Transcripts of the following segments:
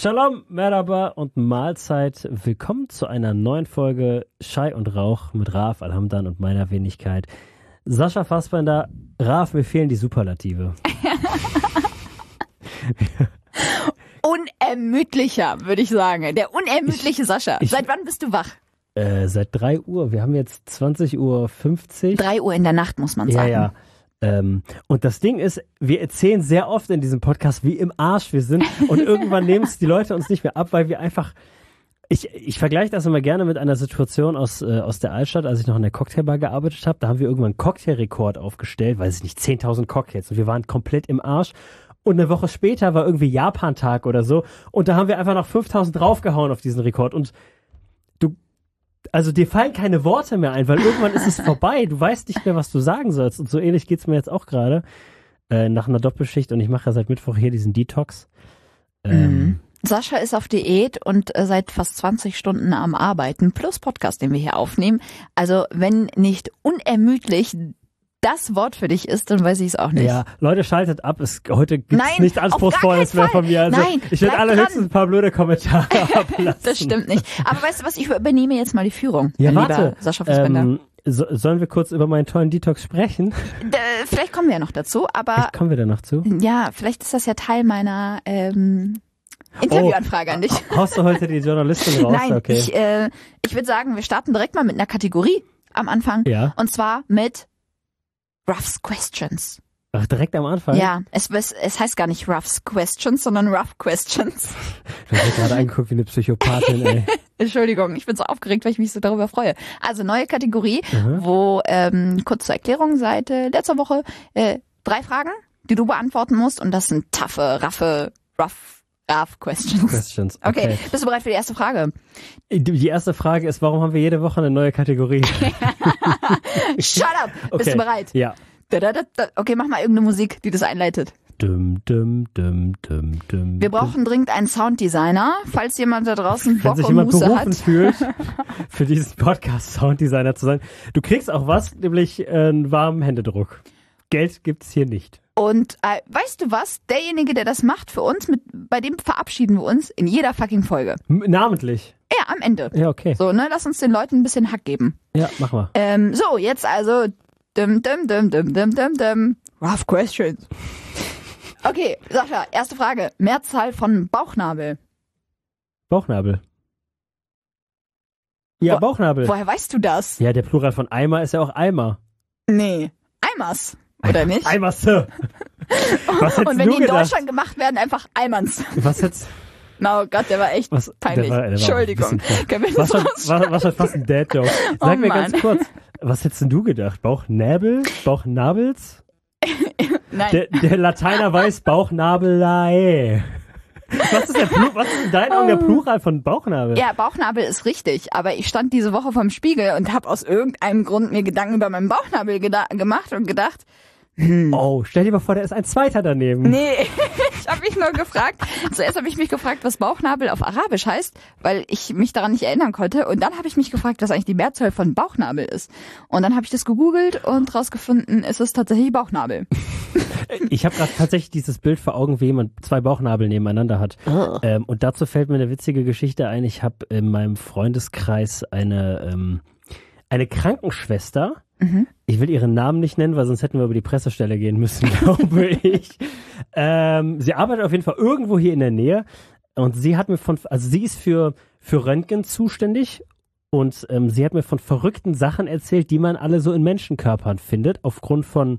Shalom, Merhaba und Mahlzeit. Willkommen zu einer neuen Folge Schei und Rauch mit Raf Alhamdan und meiner Wenigkeit Sascha Fassbender. Raf, mir fehlen die Superlative. Unermüdlicher, würde ich sagen. Der unermüdliche Sascha. Seit wann bist du wach? Seit 3 Uhr. Wir haben jetzt 20.50 Uhr. 3 Uhr in der Nacht, muss man sagen. Ja. Und das Ding ist, wir erzählen sehr oft in diesem Podcast, wie im Arsch wir sind. Und irgendwann nehmen es die Leute uns nicht mehr ab, weil wir einfach... Ich vergleiche das immer gerne mit einer Situation aus der Altstadt, als ich noch in der Cocktailbar gearbeitet habe. Da haben wir irgendwann einen Cocktailrekord aufgestellt, weiß ich nicht, 10.000 Cocktails. Und wir waren komplett im Arsch. Und eine Woche später war irgendwie Japan-Tag oder so. Und da haben wir einfach noch 5.000 draufgehauen auf diesen Rekord. Und dir fallen keine Worte mehr ein, weil irgendwann ist es vorbei. Du weißt nicht mehr, was du sagen sollst. Und so ähnlich geht's mir jetzt auch gerade nach einer Doppelschicht. Und ich mache ja seit Mittwoch hier diesen Detox. Sascha ist auf Diät und seit fast 20 Stunden am Arbeiten, plus Podcast, den wir hier aufnehmen. Also wenn nicht unermüdlich das Wort für dich ist, dann weiß ich es auch nicht. Ja, Leute, schaltet ab. Heute gibt es nichts Anspruchsvolles mehr von mir. Also Nein, ich werde allerhöchstens ein paar blöde Kommentare ablassen. Das stimmt nicht. Aber weißt du was, ich übernehme jetzt mal die Führung. Ja, lieber warte. Sascha Fassbender. Sollen wir kurz über meinen tollen Detox sprechen? Vielleicht kommen wir ja noch dazu, aber Kommen wir da noch zu? ja, vielleicht ist das ja Teil meiner Interviewanfrage an dich. Haust du heute die Journalistin raus? Nein, okay. ich würde sagen, wir starten direkt mal mit einer Kategorie am Anfang. Ja. Und zwar mit Ruff's Questions. Ach, direkt am Anfang? Ja, es heißt gar nicht Ruff's Questions, sondern Ruff Questions. Du hast mich gerade angeguckt wie eine Psychopathin, ey. Entschuldigung, ich bin so aufgeregt, weil ich mich so darüber freue. Also neue Kategorie, wo kurz zur Erklärung seit letzter Woche 3 Fragen, die du beantworten musst, und das sind rough Questions. Okay, bist du bereit für die erste Frage? Die erste Frage ist, warum haben wir jede Woche eine neue Kategorie? Shut up! Okay. Bist du bereit? Ja. Okay, mach mal irgendeine Musik, die das einleitet. Wir brauchen dringend einen Sounddesigner, falls jemand da draußen Bock und Muße hat. Fühlt, für diesen Podcast Sounddesigner zu sein. Du kriegst auch was, nämlich einen warmen Händedruck. Geld gibt's hier nicht. Und weißt du was? Derjenige, der das macht für uns, bei dem verabschieden wir uns in jeder fucking Folge. Namentlich? Ja, am Ende. Ja, okay. So, ne, lass uns den Leuten ein bisschen Hack geben. Ja, mach mal. So, jetzt also Rough Questions. Okay, Sascha, erste Frage. Mehrzahl von Bauchnabel. Bauchnabel. Ja, Bauchnabel. Woher weißt du das? Ja, der Plural von Eimer ist ja auch Eimer. Nee, Eimers. Oder nicht? Eimerse. Was hättest und wenn du die in gedacht? Deutschland gemacht werden, einfach Eimerns. Was hättest Oh Gott, der war echt peinlich. Der war Entschuldigung. war schon fast ein Dad-Joke. Sag mir ganz kurz, was hättest denn du gedacht? Bauchnabel? Bauchnabels? Nein. Der Lateiner weiß Bauchnabelei. Was ist in deinen Augen der Plural von Bauchnabel? Ja, Bauchnabel ist richtig, aber ich stand diese Woche vorm Spiegel und habe aus irgendeinem Grund mir Gedanken über meinen Bauchnabel gemacht und gedacht, Oh, stell dir mal vor, da ist ein zweiter daneben. Nee, ich habe mich nur gefragt. Zuerst habe ich mich gefragt, was Bauchnabel auf Arabisch heißt, weil ich mich daran nicht erinnern konnte. Und dann habe ich mich gefragt, was eigentlich die Mehrzahl von Bauchnabel ist. Und dann habe ich das gegoogelt und rausgefunden, es ist tatsächlich Bauchnabel. Ich habe gerade tatsächlich dieses Bild vor Augen, wie jemand 2 Bauchnabel nebeneinander hat. Oh. Und dazu fällt mir eine witzige Geschichte ein. Ich habe in meinem Freundeskreis eine Krankenschwester. Ich will ihren Namen nicht nennen, weil sonst hätten wir über die Pressestelle gehen müssen, glaube ich. Sie arbeitet auf jeden Fall irgendwo hier in der Nähe und sie hat mir sie ist für Röntgen zuständig und sie hat mir von verrückten Sachen erzählt, die man alle so in Menschenkörpern findet, aufgrund von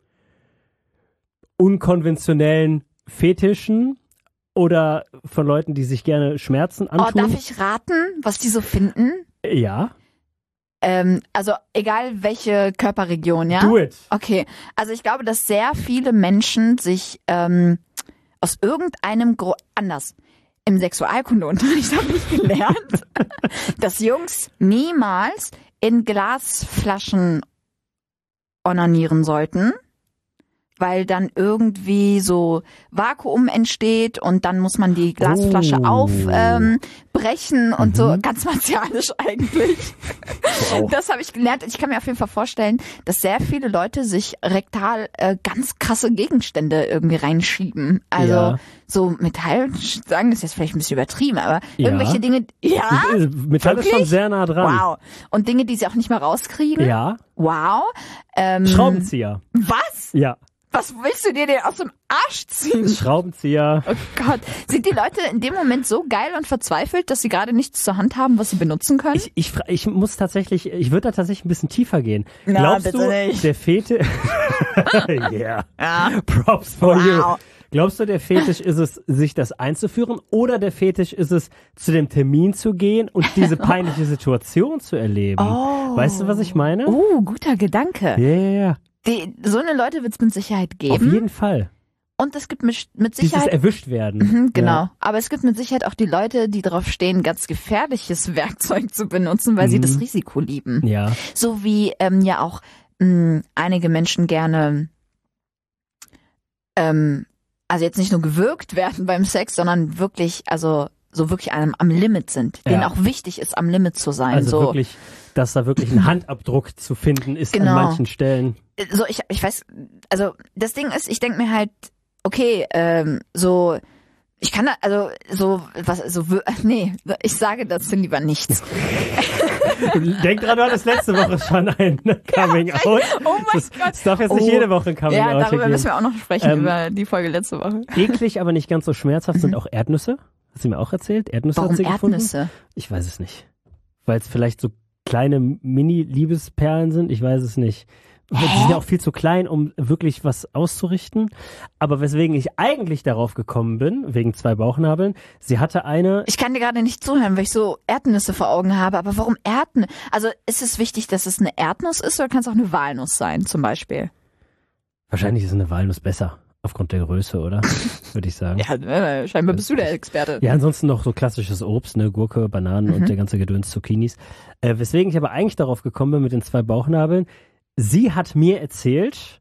unkonventionellen Fetischen oder von Leuten, die sich gerne Schmerzen antun. Oh, darf ich raten, was die so finden? Ja. Also egal welche Körperregion, ja? Do it. Okay, also ich glaube, dass sehr viele Menschen sich aus irgendeinem anders. Im Sexualkundeunterricht habe ich gelernt, dass Jungs niemals in Glasflaschen onanieren sollten. weil dann irgendwie so Vakuum entsteht und dann muss man die Glasflasche aufbrechen und so, ganz martialisch eigentlich. Wow. Das habe ich gelernt. Ich kann mir auf jeden Fall vorstellen, dass sehr viele Leute sich rektal ganz krasse Gegenstände irgendwie reinschieben. Also so Metallstangen ist jetzt vielleicht ein bisschen übertrieben, aber irgendwelche Dinge, Metall ist schon sehr nah dran. Wow. Und Dinge, die sie auch nicht mehr rauskriegen. Ja. Wow. Schraubenzieher. Was? Ja. Was willst du dir denn aus dem Arsch ziehen? Schraubenzieher. Oh Gott. Sind die Leute in dem Moment so geil und verzweifelt, dass sie gerade nichts zur Hand haben, was sie benutzen können? Ich würde da tatsächlich ein bisschen tiefer gehen. Na, Glaubst bitte du, nicht. der Fetisch... Yeah. Props for you. Glaubst du, der Fetisch ist es, sich das einzuführen, oder der Fetisch ist es, zu dem Termin zu gehen und diese peinliche Situation zu erleben? Weißt du, was ich meine? Guter Gedanke. Ja. So eine Leute wird es mit Sicherheit geben. Auf jeden Fall. Und es gibt mit Sicherheit... Dieses erwischt werden. Genau. Ja. Aber es gibt mit Sicherheit auch die Leute, die darauf stehen, ganz gefährliches Werkzeug zu benutzen, weil sie das Risiko lieben. Ja. So wie ja auch einige Menschen gerne also jetzt nicht nur gewürgt werden beim Sex, sondern wirklich, also so wirklich am Limit sind, denen auch wichtig ist, am Limit zu sein. Also so wirklich, dass da wirklich ein Handabdruck zu finden ist an manchen Stellen. So, ich weiß, also das Ding ist, ich denke mir halt, okay, ich kann da, also ich sage dazu lieber nichts. Denk dran, du hattest letzte Woche schon ein Coming Out. Oh mein Gott. Es darf jetzt nicht jede Woche ein Coming Out geben. Ja, darüber müssen wir auch noch sprechen, über die Folge letzte Woche. Eklig, aber nicht ganz so schmerzhaft sind auch Erdnüsse. Hast du mir auch erzählt? Erdnüsse Warum hat sie Erdnüsse? Gefunden? Ich weiß es nicht. Weil es vielleicht so kleine Mini-Liebesperlen sind? Ich weiß es nicht. Die sind ja auch viel zu klein, um wirklich was auszurichten. Aber weswegen ich eigentlich darauf gekommen bin, wegen 2 Bauchnabeln, sie hatte eine... Ich kann dir gerade nicht zuhören, weil ich so Erdnüsse vor Augen habe. Aber warum Erdnüsse? Also ist es wichtig, dass es eine Erdnuss ist, oder kann es auch eine Walnuss sein zum Beispiel? Wahrscheinlich ist eine Walnuss besser. Aufgrund der Größe, oder? Würde ich sagen. Ja, scheinbar bist du der Experte. Ja, ansonsten noch so klassisches Obst, ne, Gurke, Bananen und der ganze Gedöns, Zucchinis. Weswegen ich aber eigentlich darauf gekommen bin mit den 2 Bauchnabeln. Sie hat mir erzählt,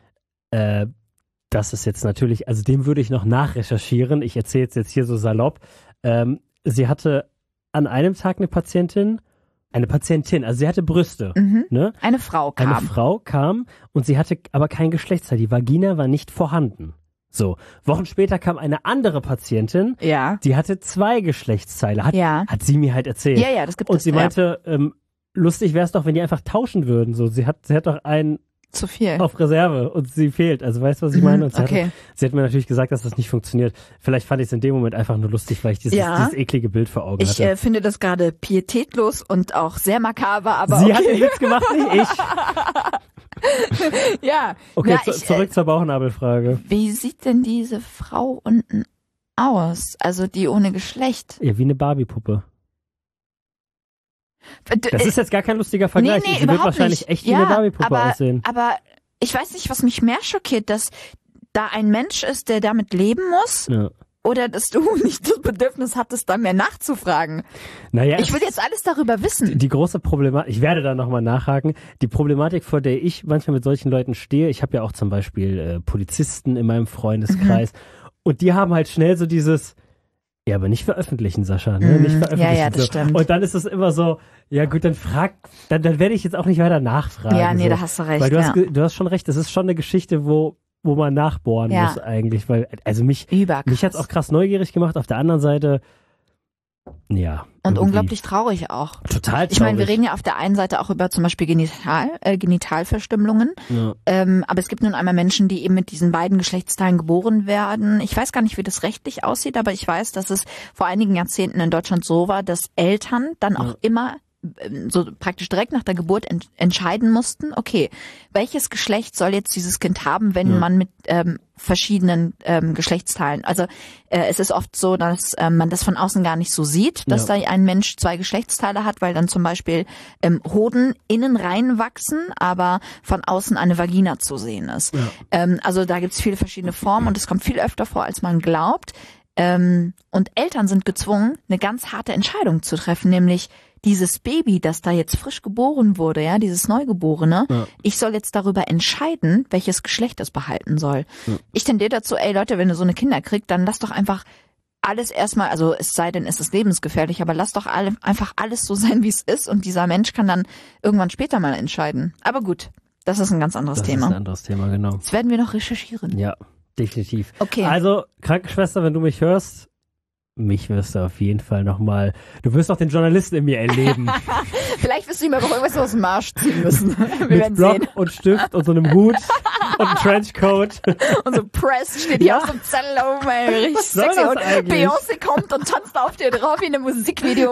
dass es jetzt natürlich, also dem würde ich noch nachrecherchieren. Ich erzähle es jetzt hier so salopp. Sie hatte an einem Tag eine Patientin, also sie hatte Brüste. Ne? Eine Frau kam und sie hatte aber kein Geschlechtsteil. Die Vagina war nicht vorhanden. So, Wochen später kam eine andere Patientin, die hatte 2 Geschlechtsteile, hat sie mir halt erzählt. Ja, das gibt es. Und sie meinte, lustig wäre es doch, wenn die einfach tauschen würden. So, sie hat doch einen zu viel auf Reserve und sie fehlt. Also weißt du, was ich meine? Und sie hat mir natürlich gesagt, dass das nicht funktioniert. Vielleicht fand ich es in dem Moment einfach nur lustig, weil ich dieses eklige Bild vor Augen hatte. Ich finde das gerade pietätlos und auch sehr makaber, aber sie hat den Witz gemacht, nicht ich. Ja. Okay, zurück zur Bauchnabelfrage. Wie sieht denn diese Frau unten aus? Also die ohne Geschlecht? Ja, wie eine Barbie-Puppe. Das ist jetzt gar kein lustiger Vergleich. Nee, sie wird wahrscheinlich echt wie eine Barbie-Puppe aussehen. Aber ich weiß nicht, was mich mehr schockiert, dass da ein Mensch ist, der damit leben muss, oder dass du nicht das Bedürfnis hattest, da mehr nachzufragen. Naja, ich will jetzt alles darüber wissen. Die große Problematik, ich werde da nochmal nachhaken, die Problematik, vor der ich manchmal mit solchen Leuten stehe, ich habe ja auch zum Beispiel Polizisten in meinem Freundeskreis und die haben halt schnell so dieses... Ja, aber nicht veröffentlichen, Sascha, ne? Nicht veröffentlichen. Ja, das stimmt. Und dann ist es immer so, ja gut, dann dann werde ich jetzt auch nicht weiter nachfragen. Ja, nee, so. Da hast du recht. Weil du hast schon recht, das ist schon eine Geschichte, wo man nachbohren muss eigentlich, weil, also mich hat's auch krass neugierig gemacht, auf der anderen Seite, ja. Und unglaublich traurig auch. Total traurig. Ich meine, wir reden ja auf der einen Seite auch über zum Beispiel Genitalverstümmelungen. Ja. Aber es gibt nun einmal Menschen, die eben mit diesen beiden Geschlechtsteilen geboren werden. Ich weiß gar nicht, wie das rechtlich aussieht, aber ich weiß, dass es vor einigen Jahrzehnten in Deutschland so war, dass Eltern dann auch immer so praktisch direkt nach der Geburt entscheiden mussten, okay, welches Geschlecht soll jetzt dieses Kind haben, wenn man mit verschiedenen Geschlechtsteilen, also es ist oft so, dass man das von außen gar nicht so sieht, dass da ein Mensch 2 Geschlechtsteile hat, weil dann zum Beispiel Hoden innen reinwachsen, aber von außen eine Vagina zu sehen ist. Also da gibt's viele verschiedene Formen und es kommt viel öfter vor, als man glaubt. Und Eltern sind gezwungen, eine ganz harte Entscheidung zu treffen, nämlich dieses Baby, das da jetzt frisch geboren wurde, ja, dieses Neugeborene, ich soll jetzt darüber entscheiden, welches Geschlecht es behalten soll. Ja. Ich tendiere dazu, Leute, wenn du so eine Kinder kriegst, dann lass doch einfach alles erstmal, also es sei denn, es ist lebensgefährlich, aber lass doch einfach alles so sein, wie es ist und dieser Mensch kann dann irgendwann später mal entscheiden. Aber gut, das ist ein ganz anderes Thema. Das ist ein anderes Thema, genau. Das werden wir noch recherchieren. Ja. Definitiv. Okay. Also, Krankenschwester, wenn du mich hörst, mich wirst du auf jeden Fall nochmal, du wirst auch den Journalisten in mir erleben. Vielleicht wirst du ihm aber auch irgendwas aus dem Marsch ziehen müssen. Wir mit Block sehen. Und Stift und so einem Hut und einem Trenchcoat. Und so Press steht hier auf so einem Zettel oben, richtig sexy. Und Beyoncé kommt und tanzt auf dir drauf wie in einem Musikvideo.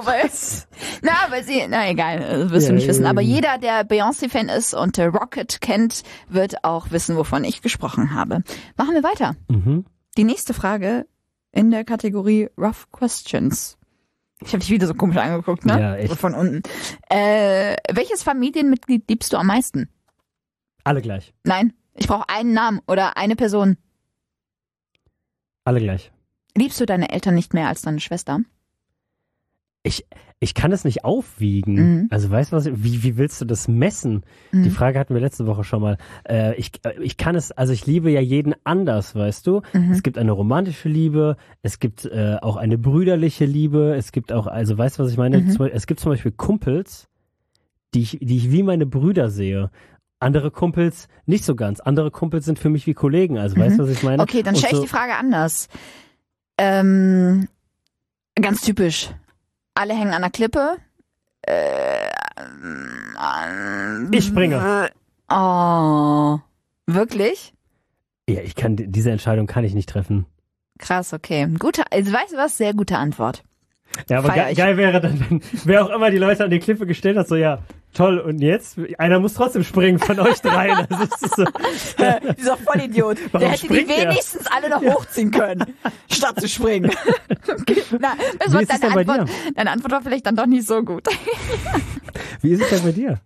Egal, wirst du nicht wissen. Aber jeder, der Beyoncé-Fan ist und Rocket kennt, wird auch wissen, wovon ich gesprochen habe. Machen wir weiter. Die nächste Frage in der Kategorie Rough Questions. Ich habe dich wieder so komisch angeguckt, ne? Ja, echt. Von unten. Welches Familienmitglied liebst du am meisten? Alle gleich. Nein, ich brauche einen Namen oder eine Person. Alle gleich. Liebst du deine Eltern nicht mehr als deine Schwester? Ich kann es nicht aufwiegen. Also weißt du was, wie willst du das messen? Die Frage hatten wir letzte Woche schon mal. Ich kann es, also ich liebe ja jeden anders, weißt du? Es gibt eine romantische Liebe, es gibt auch eine brüderliche Liebe, es gibt auch, also weißt du, was ich meine? Es gibt zum Beispiel Kumpels, die ich wie meine Brüder sehe. Andere Kumpels nicht so ganz. Andere Kumpels sind für mich wie Kollegen, also weißt du, was ich meine? Okay, dann stelle ich die Frage anders. Ganz typisch. Alle hängen an der Klippe. Ich springe. Oh, wirklich? Ja, diese Entscheidung kann ich nicht treffen. Krass, okay. Also weißt du was? Sehr gute Antwort. Ja, aber geil wäre dann, wenn wer auch immer die Leute an die Klippe gestellt hat, so ja, toll, und jetzt? Einer muss trotzdem springen von euch dreien. Also, das ist so, dieser Vollidiot. Der hätte die wenigstens alle noch hochziehen können, statt zu springen. Okay. Na, das war deine Antwort. Deine Antwort war vielleicht dann doch nicht so gut. Wie ist es denn bei dir?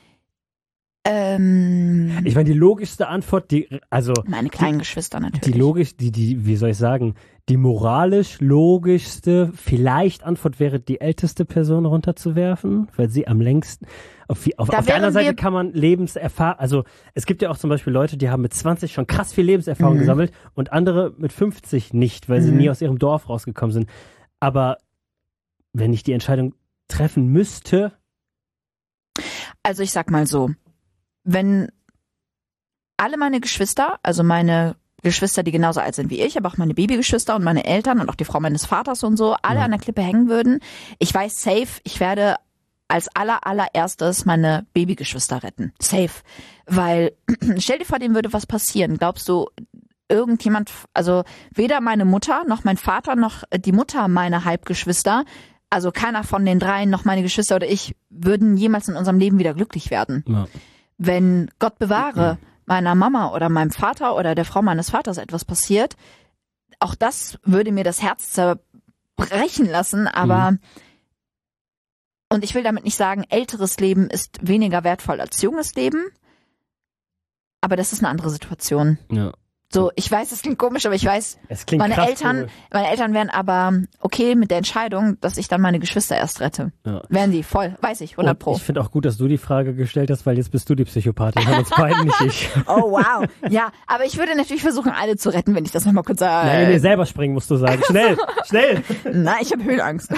Ich meine, die logischste Antwort, meine kleinen Geschwister natürlich. Wie soll ich sagen, die moralisch logischste vielleicht Antwort wäre, die älteste Person runterzuwerfen, weil sie am längsten, auf der anderen Seite kann man Lebenserfahrung, also es gibt ja auch zum Beispiel Leute, die haben mit 20 schon krass viel Lebenserfahrung gesammelt und andere mit 50 nicht, weil sie nie aus ihrem Dorf rausgekommen sind. Aber wenn ich die Entscheidung treffen müsste. Also ich sag mal so, wenn alle meine Geschwister, also meine Geschwister, die genauso alt sind wie ich, aber auch meine Babygeschwister und meine Eltern und auch die Frau meines Vaters und so, alle an der Klippe hängen würden, ich weiß safe, ich werde als allererstes meine Babygeschwister retten. Safe. Weil, stell dir vor, dem würde was passieren. Glaubst du, irgendjemand, also weder meine Mutter, noch mein Vater, noch die Mutter meiner Halbgeschwister, also keiner von den dreien, noch meine Geschwister oder ich, würden jemals in unserem Leben wieder glücklich werden. Ja. Wenn, Gott bewahre, meiner Mama oder meinem Vater oder der Frau meines Vaters etwas passiert, auch das würde mir das Herz zerbrechen lassen, aber und ich will damit nicht sagen, älteres Leben ist weniger wertvoll als junges Leben, aber das ist eine andere Situation. Ja. So, ich weiß, es klingt komisch, aber ich weiß, meine Eltern wären aber okay mit der Entscheidung, dass ich dann meine Geschwister erst rette. Ja. Wären sie voll, weiß ich, 100 Pro. Ich finde auch gut, dass du die Frage gestellt hast, weil jetzt bist du die Psychopathin, von uns beiden, nicht ich. Oh, wow. Ja, aber ich würde natürlich versuchen, alle zu retten, wenn ich das nochmal kurz sage. Nein, nee, selber springen musst du sagen. Schnell, schnell. Nein, ich habe Höhenangst.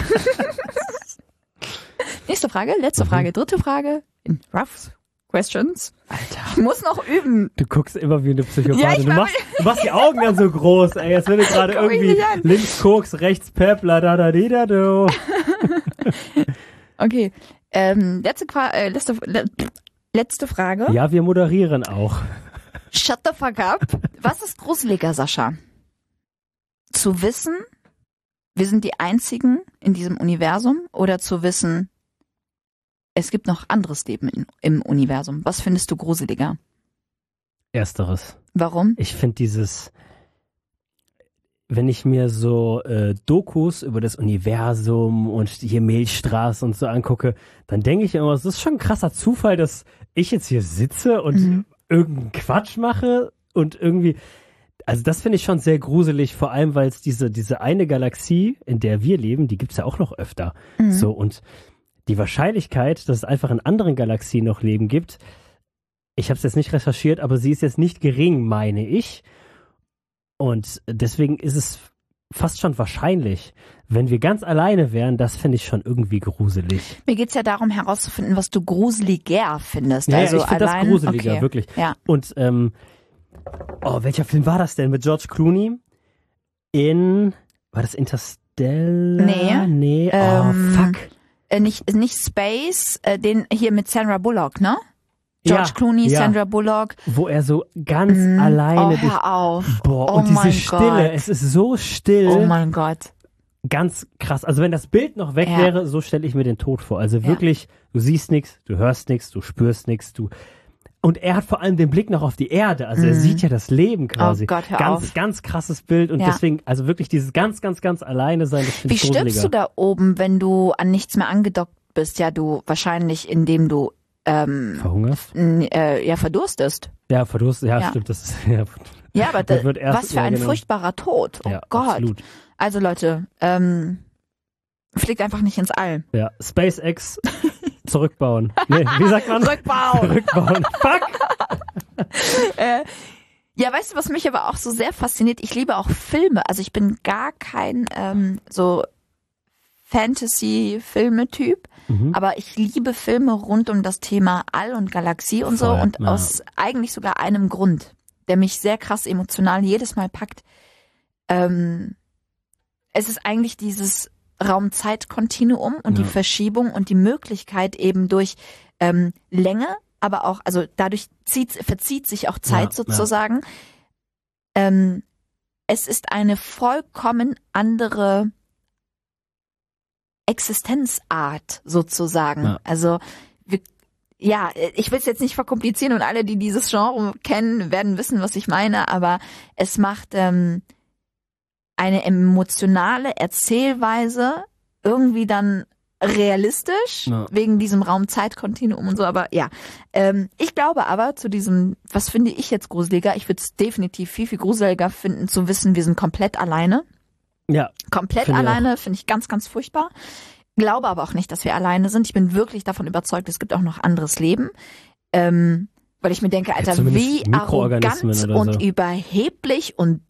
Nächste Frage, letzte Frage, dritte Frage in Rough Questions. Alter. Ich muss noch üben. Du guckst immer wie eine Psychopathin. Ja, du machst die Augen dann so groß, ey. Jetzt würde gerade irgendwie links Koks, rechts Pep, la da da di da do. Okay. Letzte Frage. Ja, wir moderieren auch. Shut the fuck up. Was ist gruseliger, Sascha? Zu wissen, wir sind die Einzigen in diesem Universum, oder zu wissen, es gibt noch anderes Leben im Universum. Was findest du gruseliger? Ersteres. Warum? Ich finde wenn ich mir so Dokus über das Universum und hier Milchstraße und so angucke, dann denke ich immer, es ist schon ein krasser Zufall, dass ich jetzt hier sitze und irgendeinen Quatsch mache und irgendwie, Also das finde ich schon sehr gruselig, vor allem weil es diese eine Galaxie, in der wir leben, die gibt's ja auch noch öfter. So, und die Wahrscheinlichkeit, dass es einfach in anderen Galaxien noch Leben gibt, ich habe es jetzt nicht recherchiert, aber sie ist jetzt nicht gering, meine ich. Und deswegen ist es fast schon wahrscheinlich, wenn wir ganz alleine wären, das finde ich schon irgendwie gruselig. Mir geht's ja darum herauszufinden, was du gruseliger findest. Ja, also ich finde das gruseliger, okay. wirklich. Ja. Und welcher Film war das denn mit George Clooney? War das Interstellar? Nee. Fuck. Nicht Space, den hier mit Sandra Bullock, ne? George Clooney, Sandra Bullock. Wo er so ganz alleine hör auf. Boah, und diese Stille, Gott. es ist so still. Oh mein Gott. Ganz krass. Also wenn das Bild noch weg wäre, so stelle ich mir den Tod vor. Also wirklich, du siehst nichts, du hörst nichts, du spürst nichts, und er hat vor allem den Blick noch auf die Erde. Also er sieht ja das Leben quasi. Oh Gott, hör auf. Ganz krasses Bild. Und deswegen, also wirklich dieses ganz alleine sein, das finde ich gruseliger. Wie stirbst du da oben, wenn du an nichts mehr angedockt bist? Ja, du wahrscheinlich, indem du verhungerst? Verdurstest. Ja, verdurstest, ja, stimmt. Das ist, ja, aber was für ein furchtbarer Tod. Oh Gott. Absolut. Also Leute, fliegt einfach nicht ins All. Ja, SpaceX zurückbauen. Nee, wie sagt man? Rückbauen. Fuck! Ja, weißt du, was mich aber auch so sehr fasziniert? Ich liebe auch Filme. Also ich bin gar kein so Fantasy-Filme-Typ, aber ich liebe Filme rund um das Thema All und Galaxie und so und aus eigentlich sogar einem Grund, der mich sehr krass emotional jedes Mal packt. Es ist eigentlich dieses Raum-Zeit-Kontinuum und die Verschiebung und die Möglichkeit eben durch Länge, aber auch, also dadurch verzieht sich auch Zeit sozusagen. Es ist eine vollkommen andere Existenzart sozusagen. Ja. Also ich will es jetzt nicht verkomplizieren und alle, die dieses Genre kennen, werden wissen, was ich meine, aber es macht eine emotionale Erzählweise irgendwie dann realistisch, wegen diesem Raum-Zeit-Kontinuum und so, aber ich glaube aber zu diesem, was finde ich jetzt gruseliger, ich würde es definitiv viel gruseliger finden, zu wissen, wir sind komplett alleine. Ja. Komplett alleine, finde ich ganz, ganz furchtbar. Glaube aber auch nicht, dass wir alleine sind. Ich bin wirklich davon überzeugt, es gibt auch noch anderes Leben. Weil ich mir denke, Alter, wie arrogant und überheblich und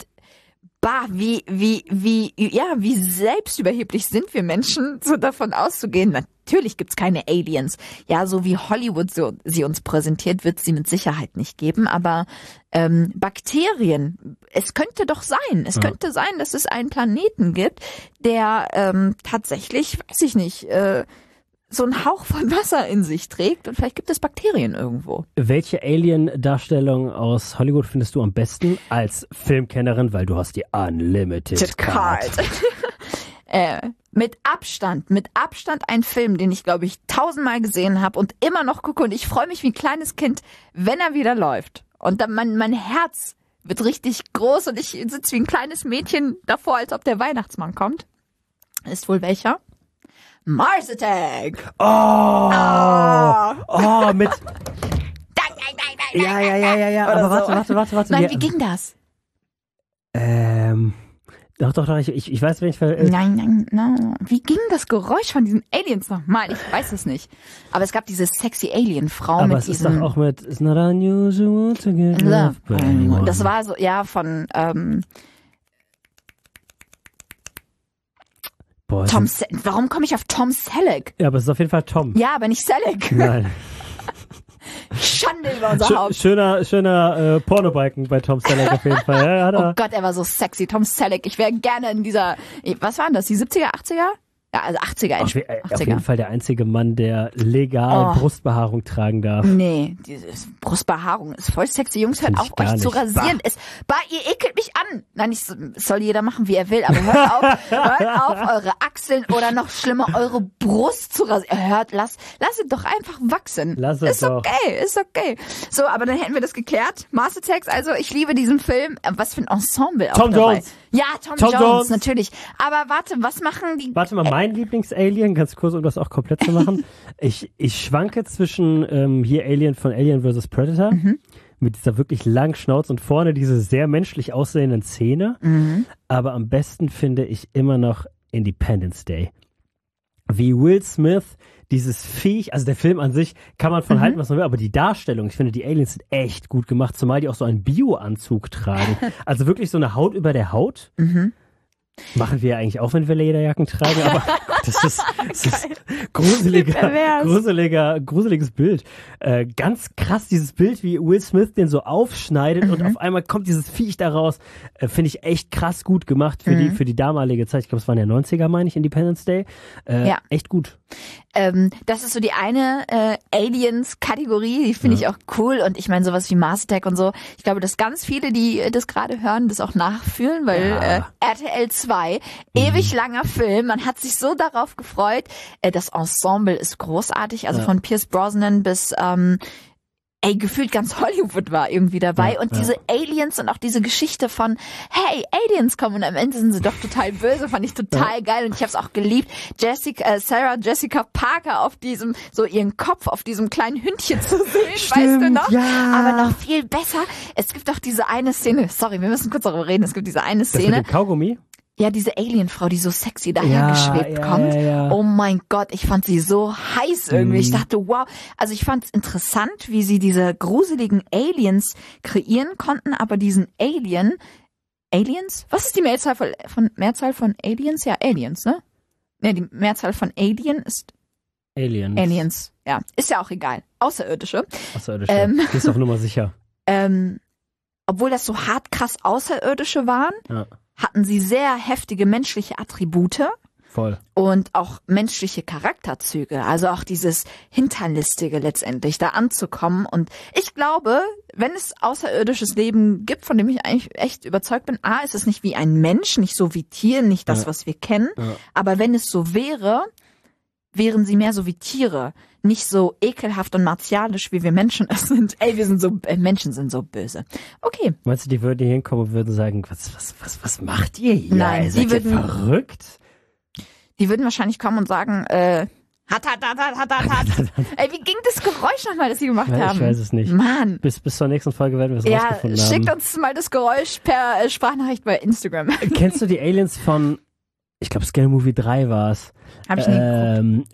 wie selbstüberheblich sind wir Menschen, so davon auszugehen. Natürlich gibt's keine Aliens. Ja, so wie Hollywood sie uns präsentiert, wird sie mit Sicherheit nicht geben. Aber Bakterien, es könnte doch sein. Es könnte sein, dass es einen Planeten gibt, der tatsächlich, weiß ich nicht, so einen Hauch von Wasser in sich trägt und vielleicht gibt es Bakterien irgendwo. Welche Alien-Darstellung aus Hollywood findest du am besten als Filmkennerin, weil du hast die Unlimited Card. Mit Abstand ein Film, den ich, glaube ich, 1000-mal gesehen habe und immer noch gucke und ich freue mich wie ein kleines Kind, wenn er wieder läuft. Und dann mein Herz wird richtig groß und ich sitze wie ein kleines Mädchen davor, als ob der Weihnachtsmann kommt. Ist wohl welcher? Mars Attack! Mit... Ja. Aber warte. Nein, wie ging das? Doch, ich weiß, wenn ich... Nein. Wie ging das Geräusch von diesen Aliens nochmal? Ich weiß es nicht. Aber es gab diese sexy Alien-Frau mit diesem... Aber es ist doch auch mit... It's not unusual to get loved by anyone. Das war so, von... Warum komme ich auf Tom Selleck? Ja, aber es ist auf jeden Fall Tom. Ja, aber nicht Selleck. Nein. Schande über unser Haupt. Schöner Pornobalken bei Tom Selleck auf jeden Fall. Ja, oh Gott, er war so sexy. Tom Selleck. Ich wäre gerne in dieser, was waren das, die 70er, 80er? Ja, also 80er. Auf jeden Fall der einzige Mann, der legal Brustbehaarung tragen darf. Nee, diese Brustbehaarung ist voll sexy. Jungs, hört auf, euch zu rasieren. Ihr ekelt mich an. Nein, es soll jeder machen, wie er will, aber hört auf, eure Achseln oder noch schlimmer, eure Brust zu rasieren. Lasst es doch einfach wachsen. Ist okay. So, aber dann hätten wir das geklärt. Mars Attacks, also ich liebe diesen Film. Was für ein Ensemble auch Tom dabei. Jones. Ja, Tom Jones, natürlich. Aber warte, was machen die... Warte mal, mein Lieblings-Alien, ganz kurz, um das auch komplett zu machen. Ich schwanke zwischen hier Alien von Alien vs. Predator mit dieser wirklich langen Schnauze und vorne diese sehr menschlich aussehenden Zähne. Aber am besten finde ich immer noch Independence Day. Wie Will Smith dieses Viech, also der Film an sich kann man von halten, was man will, aber die Darstellung, ich finde, die Aliens sind echt gut gemacht, zumal die auch so einen Bio-Anzug tragen. Also wirklich so eine Haut über der Haut. Machen wir ja eigentlich auch, wenn wir Lederjacken tragen, aber das ist gruseliges Bild. Ganz krass, dieses Bild, wie Will Smith den so aufschneidet und auf einmal kommt dieses Viech da raus. Finde ich echt krass gut gemacht für die damalige Zeit. Ich glaube, es waren ja 90er, meine ich, Independence Day. Echt gut. Das ist so die eine Aliens-Kategorie, die finde ich auch cool. Und ich meine, sowas wie Mars Attack und so. Ich glaube, dass ganz viele, die das gerade hören, das auch nachfühlen, weil RTL 2, ewig langer Film, man hat sich so darauf gefreut. Das Ensemble ist großartig, also von Pierce Brosnan bis gefühlt ganz Hollywood war irgendwie dabei und diese Aliens und auch diese Geschichte von, hey, Aliens kommen und am Ende sind sie doch total böse, fand ich total geil und ich habe es auch geliebt, Sarah Jessica Parker auf diesem, so ihren Kopf auf diesem kleinen Hündchen zu sehen, weißt du noch? Ja. Aber noch viel besser, es gibt doch diese eine Szene, sorry, wir müssen kurz darüber reden, es gibt diese eine Szene. Das mit dem Kaugummi? Ja, diese Alienfrau, die so sexy dahergeschwebt kommt. Ja. Oh mein Gott, ich fand sie so heiß irgendwie. Ich dachte, wow. Also ich fand es interessant, wie sie diese gruseligen Aliens kreieren konnten, aber diesen Aliens? Was ist die Mehrzahl von Aliens? Ja, Aliens, ne? Ne, die Mehrzahl von Alien ist Aliens, ja. Ist ja auch egal. Außerirdische. Ist auf Nummer sicher. Obwohl das so hart krass Außerirdische waren, hatten sie sehr heftige menschliche Attribute. Voll. Und auch menschliche Charakterzüge, also auch dieses Hinterlistige letztendlich, da anzukommen. Und ich glaube, wenn es außerirdisches Leben gibt, von dem ich eigentlich echt überzeugt bin, ist es nicht wie ein Mensch, nicht so wie Tier, nicht das, was wir kennen. Aber wenn es so wäre, wären sie mehr so wie Tiere. Nicht so ekelhaft und martialisch, wie wir Menschen es sind. Menschen sind so böse. Okay. Meinst du, die würden hier hinkommen und würden sagen, was macht ihr hier? Nein, die würden verrückt? Die würden wahrscheinlich kommen und sagen, hat. Ey, wie ging das Geräusch nochmal, das sie gemacht haben? Ich weiß es nicht. Mann. Bis zur nächsten Folge werden wir es rausgefunden haben. Schickt uns mal das Geräusch per Sprachnachricht bei Instagram. Kennst du die Aliens von, ich glaube, Scary Movie 3 war es. Hab ich nie geguckt.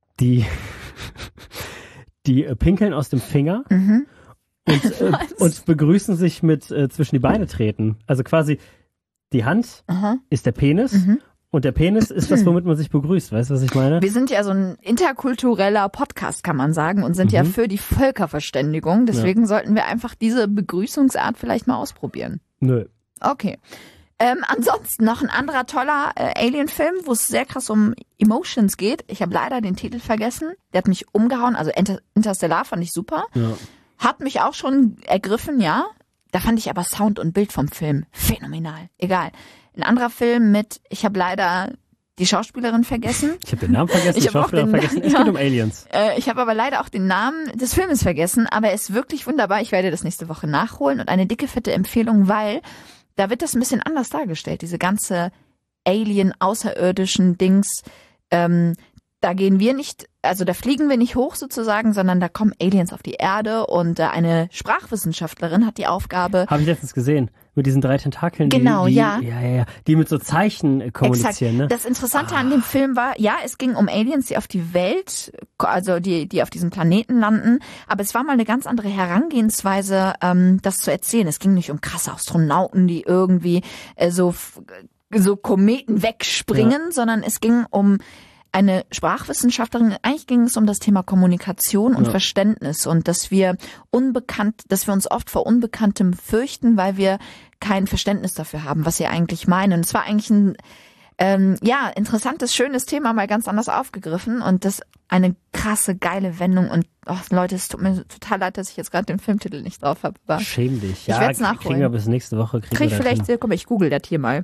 Die pinkeln aus dem Finger und begrüßen sich mit zwischen die Beine treten. Also quasi die Hand ist der Penis und der Penis ist das, womit man sich begrüßt. Weißt du, was ich meine? Wir sind ja so ein interkultureller Podcast, kann man sagen, und sind ja für die Völkerverständigung. Deswegen sollten wir einfach diese Begrüßungsart vielleicht mal ausprobieren. Nö. Okay. Ansonsten noch ein anderer toller Alien-Film, wo es sehr krass um Emotions geht. Ich habe leider den Titel vergessen. Der hat mich umgehauen. Also Interstellar fand ich super. Ja. Hat mich auch schon ergriffen, ja. Da fand ich aber Sound und Bild vom Film phänomenal. Egal. Ein anderer Film mit, ich habe leider die Schauspielerin vergessen. Ich habe den Namen vergessen, die Schauspielerin vergessen. Es geht um Aliens. Ich habe aber leider auch den Namen des Filmes vergessen. Aber er ist wirklich wunderbar. Ich werde das nächste Woche nachholen. Und eine dicke, fette Empfehlung, weil da wird das ein bisschen anders dargestellt, diese ganze Alien-außerirdischen Dings. Da gehen wir nicht, also da fliegen wir nicht hoch sozusagen, sondern da kommen Aliens auf die Erde und eine Sprachwissenschaftlerin hat die Aufgabe. Habe ich letztens gesehen, mit diesen 3 Tentakeln. Genau, die mit so Zeichen kommunizieren. Ne? Das Interessante an dem Film war, es ging um Aliens, die auf die Welt, also die auf diesem Planeten landen, aber es war mal eine ganz andere Herangehensweise, das zu erzählen. Es ging nicht um krasse Astronauten, die irgendwie so Kometen wegspringen, sondern es ging um eine Sprachwissenschaftlerin. Eigentlich ging es um das Thema Kommunikation und Verständnis und dass wir uns oft vor Unbekanntem fürchten, weil wir kein Verständnis dafür haben, was sie eigentlich meinen. Es war eigentlich ein interessantes, schönes Thema, mal ganz anders aufgegriffen und das eine krasse, geile Wendung und Leute, es tut mir total leid, dass ich jetzt gerade den Filmtitel nicht drauf habe. Schäm dich. Ich werde es nachholen. Kriegen wir bis nächste Woche. Ich google das hier mal.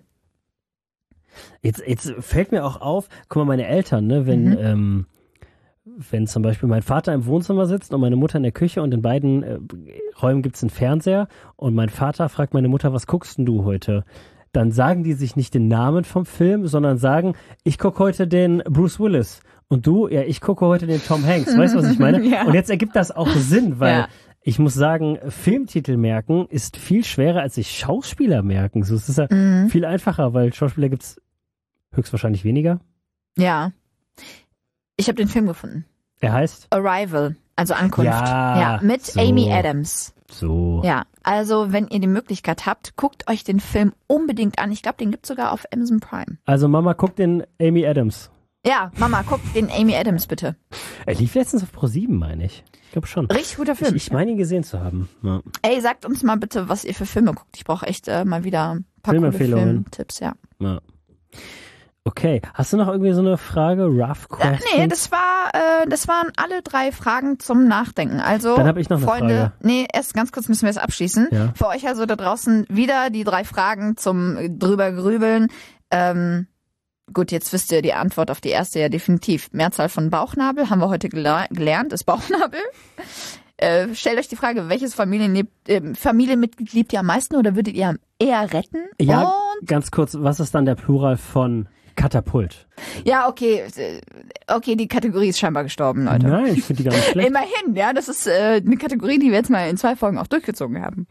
Jetzt fällt mir auch auf, guck mal, meine Eltern, ne, wenn zum Beispiel mein Vater im Wohnzimmer sitzt und meine Mutter in der Küche und in beiden Räumen gibt's einen Fernseher und mein Vater fragt meine Mutter, was guckst denn du heute? Dann sagen die sich nicht den Namen vom Film, sondern sagen, ich gucke heute den Bruce Willis und du, ich gucke heute den Tom Hanks. Weißt du, was ich meine? Ja. Und jetzt ergibt das auch Sinn, weil ich muss sagen, Filmtitel merken ist viel schwerer, als sich Schauspieler merken. So, es ist ja viel einfacher, weil Schauspieler gibt's höchstwahrscheinlich weniger. Ja. Ich habe den Film gefunden. Er heißt? Arrival, also Ankunft. Ja, mit so. Amy Adams. So. Ja, also wenn ihr die Möglichkeit habt, guckt euch den Film unbedingt an. Ich glaube, den gibt's sogar auf Amazon Prime. Also Mama, guckt den Amy Adams. Ja, Mama, guckt den Amy Adams bitte. Er lief letztens auf Pro7, meine ich. Ich glaube schon. Richtig guter Film. Ich meine ihn gesehen zu haben. Ja. Ey, sagt uns mal bitte, was ihr für Filme guckt. Ich brauche echt mal wieder ein paar coole Filmtipps, ja. Okay, hast du noch irgendwie so eine Frage? Rough Question? Nee, das waren alle 3 Fragen zum Nachdenken. Also, dann habe ich noch eine Freunde, Frage. Nee, erst ganz kurz müssen wir es abschließen. Ja. Für euch also da draußen wieder die 3 Fragen zum drüber grübeln. Gut, jetzt wisst ihr die Antwort auf die erste ja definitiv. Mehrzahl von Bauchnabel haben wir heute gelernt, ist Bauchnabel. Stellt euch die Frage, welches Familienmitglied liebt ihr am meisten oder würdet ihr eher retten? Ja, ganz kurz, was ist dann der Plural von Katapult? Ja, okay, die Kategorie ist scheinbar gestorben, Leute. Nein, ich finde die gar nicht schlecht. Immerhin, ja, das ist eine Kategorie, die wir jetzt mal in 2 Folgen auch durchgezogen haben.